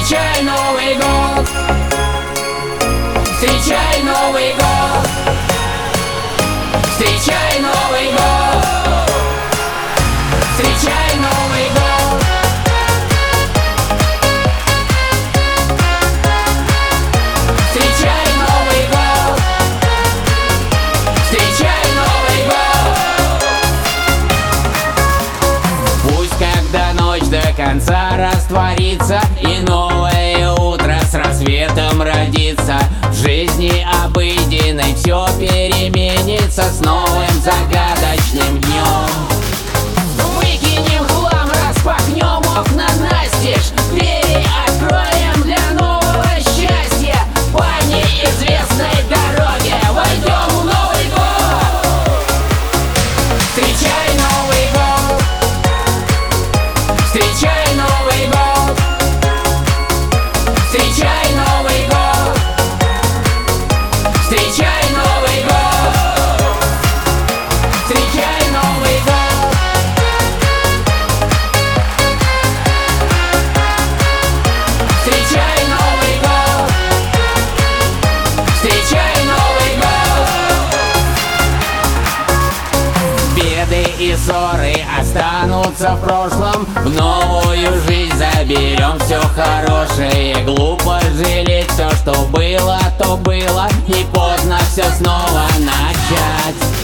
Встречай Новый год, встречай Новый год, встречай Новый год, встречай Новый год, встречай Новый год, встречай Новый год. Пусть когда ночь до конца растворится и новое утро с рассветом родится, в жизни обыденной все переменится с новым загадочным днем. Выкинем хлам, распахнем окна настежь, двери откроем для нового счастья. По неизвестной дороге войдем в Новый год. Встречай Новый год, встречай Новый год, встречай Новый год, встречай Новый год, встречай Новый год, встречай Новый год, встречай Новый год. Беды и ссоры останутся в прошлом, в новую жизнь заберем все хорошее. Глупо жалеть все, что было, то было, не поздно все снова начать.